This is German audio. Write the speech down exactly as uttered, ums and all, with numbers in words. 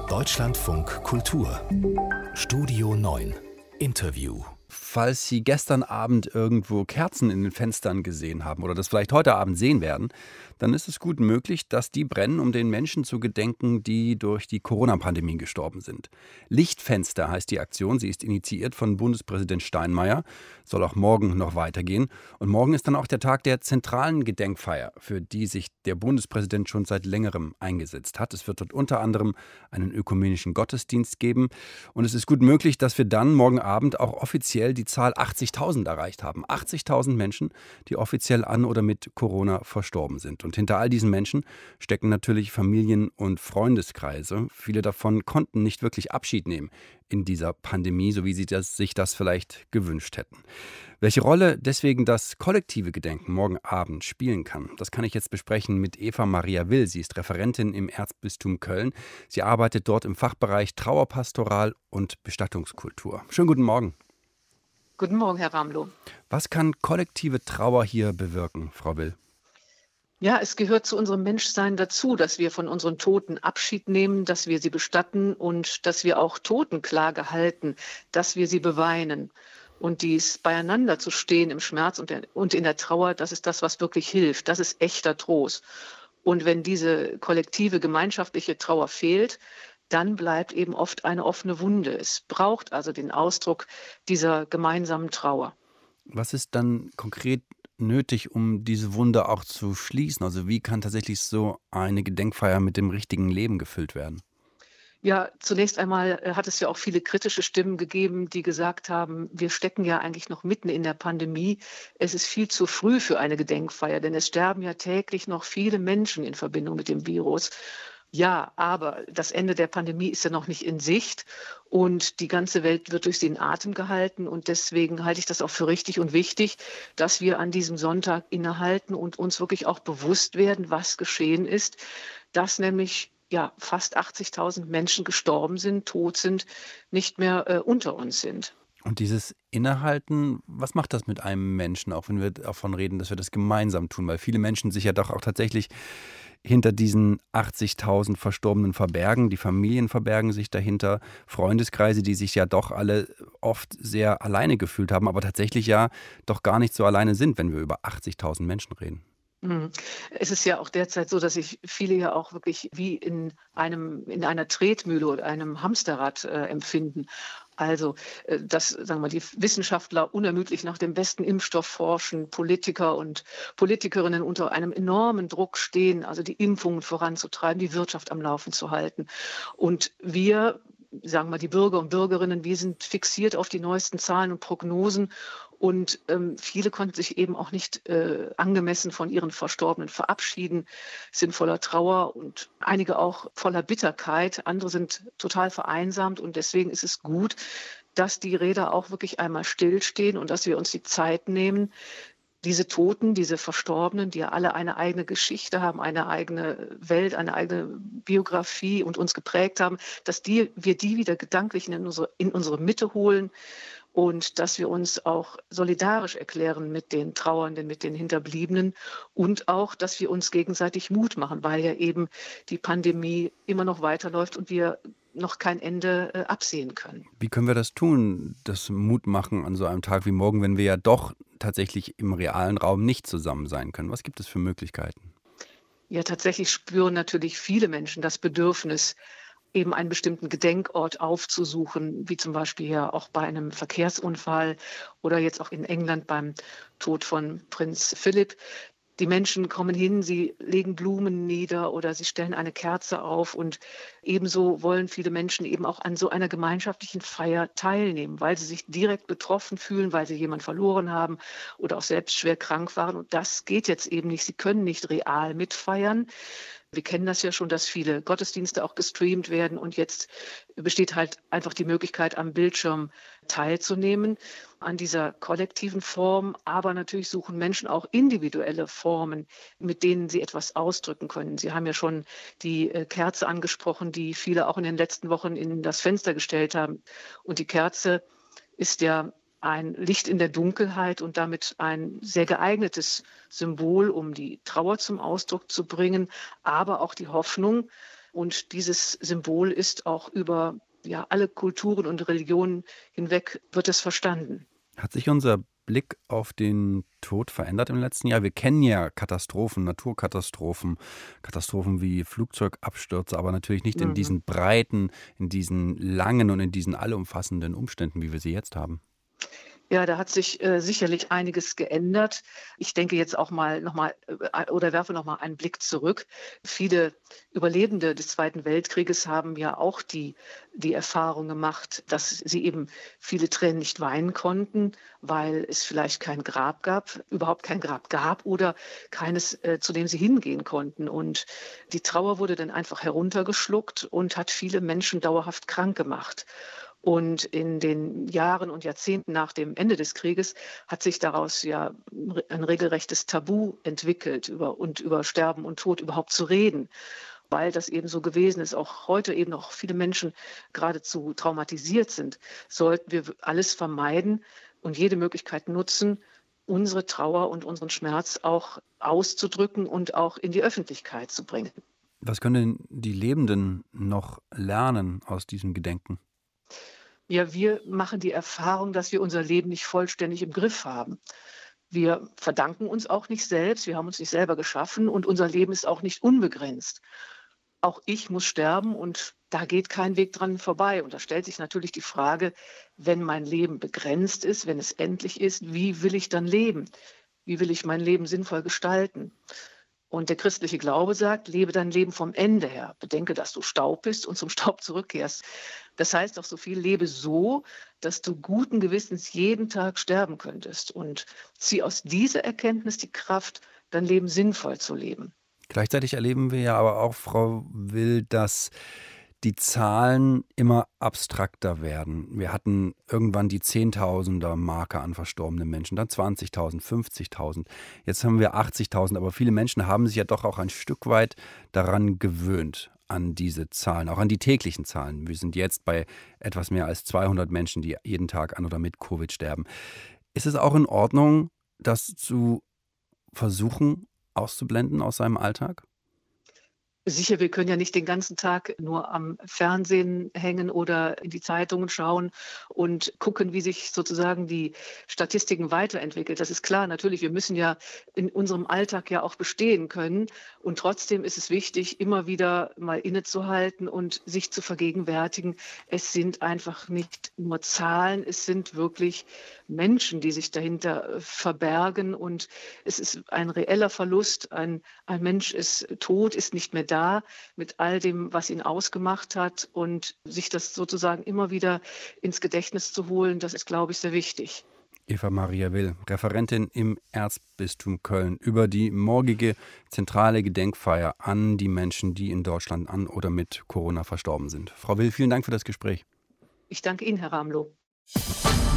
Deutschlandfunk Kultur Studio neun Interview. Falls Sie gestern Abend irgendwo Kerzen in den Fenstern gesehen haben oder das vielleicht heute Abend sehen werden, dann ist es gut möglich, dass die brennen, um den Menschen zu gedenken, die durch die Corona-Pandemie gestorben sind. Lichtfenster heißt die Aktion. Sie ist initiiert von Bundespräsident Steinmeier, soll auch morgen noch weitergehen. Und morgen ist dann auch der Tag der zentralen Gedenkfeier, für die sich der Bundespräsident schon seit längerem eingesetzt hat. Es wird dort unter anderem einen ökumenischen Gottesdienst geben. Und es ist gut möglich, dass wir dann morgen Abend auch offiziell die Zahl achtzigtausend erreicht haben. achtzigtausend Menschen, die offiziell an oder mit Corona verstorben sind. Und hinter all diesen Menschen stecken natürlich Familien- und Freundeskreise. Viele davon konnten nicht wirklich Abschied nehmen in dieser Pandemie, so wie sie das, sich das vielleicht gewünscht hätten. Welche Rolle deswegen das kollektive Gedenken morgen Abend spielen kann, das kann ich jetzt besprechen mit Eva Maria Will. Sie ist Referentin im Erzbistum Köln. Sie arbeitet dort im Fachbereich Trauerpastoral und Bestattungskultur. Schönen guten Morgen. Guten Morgen, Herr Ramlow. Was kann kollektive Trauer hier bewirken, Frau Will? Ja, es gehört zu unserem Menschsein dazu, dass wir von unseren Toten Abschied nehmen, dass wir sie bestatten und dass wir auch Totenklage halten, dass wir sie beweinen. Und dies beieinander zu stehen im Schmerz und, der, und in der Trauer, das ist das, was wirklich hilft. Das ist echter Trost. Und wenn diese kollektive, gemeinschaftliche Trauer fehlt, dann bleibt eben oft eine offene Wunde. Es braucht also den Ausdruck dieser gemeinsamen Trauer. Was ist dann konkret nötig, um diese Wunde auch zu schließen? Also wie kann tatsächlich so eine Gedenkfeier mit dem richtigen Leben gefüllt werden? Ja, zunächst einmal äh, hat es ja auch viele kritische Stimmen gegeben, die gesagt haben, wir stecken ja eigentlich noch mitten in der Pandemie. Es ist viel zu früh für eine Gedenkfeier, denn es sterben ja täglich noch viele Menschen in Verbindung mit dem Virus. Ja, aber das Ende der Pandemie ist ja noch nicht in Sicht und die ganze Welt wird durch den Atem gehalten. Und deswegen halte ich das auch für richtig und wichtig, dass wir an diesem Sonntag innehalten und uns wirklich auch bewusst werden, was geschehen ist, dass nämlich ja, fast achtzigtausend Menschen gestorben sind, tot sind, nicht mehr äh, unter uns sind. Und dieses Innehalten, was macht das mit einem Menschen, auch wenn wir davon reden, dass wir das gemeinsam tun? Weil viele Menschen sich ja doch auch tatsächlich hinter diesen achtzigtausend Verstorbenen verbergen. Die Familien verbergen sich dahinter. Freundeskreise, die sich ja doch alle oft sehr alleine gefühlt haben, aber tatsächlich ja doch gar nicht so alleine sind, wenn wir über achtzigtausend Menschen reden. Es ist ja auch derzeit so, dass sich viele ja auch wirklich wie in einem, in einer Tretmühle oder einem Hamsterrad äh, empfinden. Also, äh, dass, sagen wir mal, die Wissenschaftler unermüdlich nach dem besten Impfstoff forschen, Politiker und Politikerinnen unter einem enormen Druck stehen, also die Impfungen voranzutreiben, die Wirtschaft am Laufen zu halten. Und wir, sagen wir mal, die Bürger und Bürgerinnen, wir sind fixiert auf die neuesten Zahlen und Prognosen. Und ähm, viele konnten sich eben auch nicht äh, angemessen von ihren Verstorbenen verabschieden, sind voller Trauer und einige auch voller Bitterkeit. Andere sind total vereinsamt und deswegen ist es gut, dass die Räder auch wirklich einmal stillstehen und dass wir uns die Zeit nehmen, diese Toten, diese Verstorbenen, die ja alle eine eigene Geschichte haben, eine eigene Welt, eine eigene Biografie und uns geprägt haben, dass die, wir die wieder gedanklich in unsere, in unsere Mitte holen. Und dass wir uns auch solidarisch erklären mit den Trauernden, mit den Hinterbliebenen und auch, dass wir uns gegenseitig Mut machen, weil ja eben die Pandemie immer noch weiterläuft und wir noch kein Ende äh, absehen können. Wie können wir das tun, das Mut machen an so einem Tag wie morgen, wenn wir ja doch tatsächlich im realen Raum nicht zusammen sein können? Was gibt es für Möglichkeiten? Ja, tatsächlich spüren natürlich viele Menschen das Bedürfnis, eben einen bestimmten Gedenkort aufzusuchen, wie zum Beispiel ja auch bei einem Verkehrsunfall oder jetzt auch in England beim Tod von Prinz Philipp. Die Menschen kommen hin, sie legen Blumen nieder oder sie stellen eine Kerze auf und ebenso wollen viele Menschen eben auch an so einer gemeinschaftlichen Feier teilnehmen, weil sie sich direkt betroffen fühlen, weil sie jemanden verloren haben oder auch selbst schwer krank waren. Und das geht jetzt eben nicht. Sie können nicht real mitfeiern. Wir kennen das ja schon, dass viele Gottesdienste auch gestreamt werden und jetzt besteht halt einfach die Möglichkeit, am Bildschirm teilzunehmen an dieser kollektiven Form. Aber natürlich suchen Menschen auch individuelle Formen, mit denen sie etwas ausdrücken können. Sie haben ja schon die Kerze angesprochen, die viele auch in den letzten Wochen in das Fenster gestellt haben. Und die Kerze ist ja ein Licht in der Dunkelheit und damit ein sehr geeignetes Symbol, um die Trauer zum Ausdruck zu bringen, aber auch die Hoffnung, Und dieses Symbol ist auch über ja, alle Kulturen und Religionen hinweg wird es verstanden. Hat sich unser Blick auf den Tod verändert im letzten Jahr? Wir kennen ja Katastrophen, Naturkatastrophen, Katastrophen wie Flugzeugabstürze, aber natürlich nicht in Mhm. diesen breiten, in diesen langen und in diesen allumfassenden Umständen, wie wir sie jetzt haben. Ja, da hat sich äh, sicherlich einiges geändert. Ich denke jetzt auch mal noch mal äh, oder werfe noch mal einen Blick zurück. Viele Überlebende des Zweiten Weltkrieges haben ja auch die, die Erfahrung gemacht, dass sie eben viele Tränen nicht weinen konnten, weil es vielleicht kein Grab gab, überhaupt kein Grab gab oder keines, äh, zu dem sie hingehen konnten. Und die Trauer wurde dann einfach heruntergeschluckt und hat viele Menschen dauerhaft krank gemacht. Und in den Jahren und Jahrzehnten nach dem Ende des Krieges hat sich daraus ja ein regelrechtes Tabu entwickelt, über, und über Sterben und Tod überhaupt zu reden, weil das eben so gewesen ist. Auch heute eben noch viele Menschen geradezu traumatisiert sind, sollten wir alles vermeiden und jede Möglichkeit nutzen, unsere Trauer und unseren Schmerz auch auszudrücken und auch in die Öffentlichkeit zu bringen. Was können denn die Lebenden noch lernen aus diesem Gedenken? Ja, wir machen die Erfahrung, dass wir unser Leben nicht vollständig im Griff haben. Wir verdanken uns auch nicht selbst, wir haben uns nicht selber geschaffen und unser Leben ist auch nicht unbegrenzt. Auch ich muss sterben und da geht kein Weg dran vorbei. Und da stellt sich natürlich die Frage, wenn mein Leben begrenzt ist, wenn es endlich ist, wie will ich dann leben? Wie will ich mein Leben sinnvoll gestalten? Und der christliche Glaube sagt, lebe dein Leben vom Ende her. Bedenke, dass du Staub bist und zum Staub zurückkehrst. Das heißt auch so viel, lebe so, dass du guten Gewissens jeden Tag sterben könntest. Und zieh aus dieser Erkenntnis die Kraft, dein Leben sinnvoll zu leben. Gleichzeitig erleben wir ja aber auch, Frau Will, dass die Zahlen immer abstrakter werden. Wir hatten irgendwann die Zehntausender-Marke an verstorbenen Menschen, dann zwanzigtausend, fünfzigtausend. Jetzt haben wir achtzigtausend, aber viele Menschen haben sich ja doch auch ein Stück weit daran gewöhnt, an diese Zahlen, auch an die täglichen Zahlen. Wir sind jetzt bei etwas mehr als zweihundert Menschen, die jeden Tag an oder mit Covid sterben. Ist es auch in Ordnung, das zu versuchen auszublenden aus seinem Alltag? Sicher, wir können ja nicht den ganzen Tag nur am Fernsehen hängen oder in die Zeitungen schauen und gucken, wie sich sozusagen die Statistiken weiterentwickelt. Das ist klar, natürlich, wir müssen ja in unserem Alltag ja auch bestehen können. Und trotzdem ist es wichtig, immer wieder mal innezuhalten und sich zu vergegenwärtigen, es sind einfach nicht nur Zahlen, es sind wirklich Menschen, die sich dahinter verbergen. Und es ist ein reeller Verlust. Ein, ein Mensch ist tot, ist nicht mehr da. Da mit all dem, was ihn ausgemacht hat und sich das sozusagen immer wieder ins Gedächtnis zu holen, das ist, glaube ich, sehr wichtig. Eva Maria Will, Referentin im Erzbistum Köln, über die morgige zentrale Gedenkfeier an die Menschen, die in Deutschland an oder mit Corona verstorben sind. Frau Will, vielen Dank für das Gespräch. Ich danke Ihnen, Herr Ramlow.